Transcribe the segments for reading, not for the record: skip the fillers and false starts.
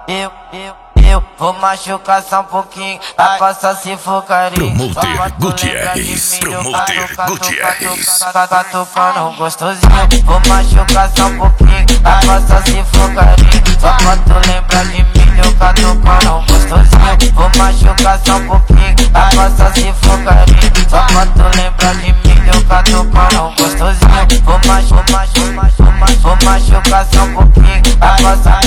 Eu vou machucar só um pouquinho, a coça se for carinho. Promoter Gutierrez, Promoter Gutierrez. Catucando gostosinho, vou machucar só um pouquinho, a coça se for carinho. Só pra tu lembrar de mim, eu catucando gostosinho. Vou machucar só um pouquinho, a coça se for carinho. Só pra tu lembrar de mim, eu catucando gostosinho. Vou machucar só um pouquinho, a coça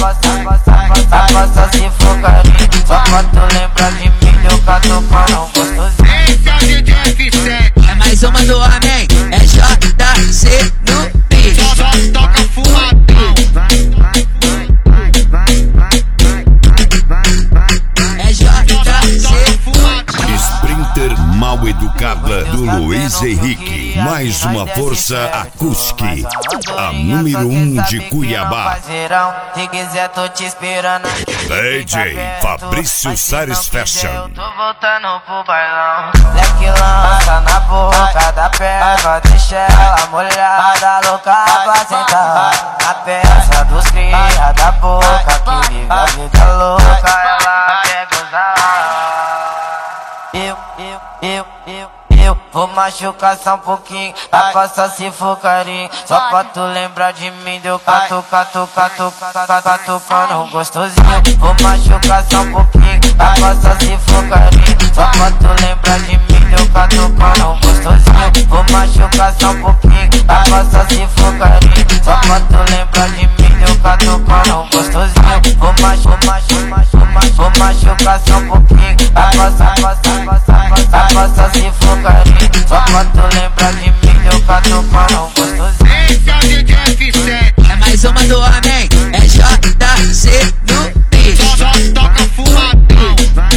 se for carinho. Só pra tu lembrar de mim, eu catucando gostosinho. Esse é o DJ F7. É mais uma do Amém, é JC no beat. Só toca fumadão. É JC. Sprinter mal educada do Luiz Henrique. Mais uma força acústica. A número 1 de Cuiabá. Se quiser tô te esperando. DJ Fabrício Sares Fashion. Eu tô voltando pro bailão. Leque lança na boca da perna, deixa ela molhada, louca pra sentar. Na peça dos cria da boca, que vive a vida louca, ela quer gozar. Eu vou machucar só um pouquinho, a coça se for carinho. Só pra tu lembrar de mim, deu catucando gostosinho. Vou machucar só um pouquinho, a coça se for carinho. Só pra tu lembrar de mim, deu catucando gostosinho. Vou machucar só um pouquinho, a coça se for carinho. Só pra tu lembrar de mim, deu catucando gostosinho. Vou machucar só um pouquinho, a coça se for carinho. Só pra tu lembrar de mim, eu catucando gostosinho. Esse é o DJ F7. É mais uma do Amém, é JC no beat. Só toca fumadão.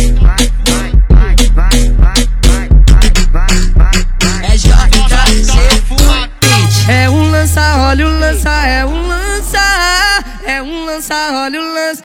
É JC no beat. É um lança, olha o lança, é um lança, olha o lança.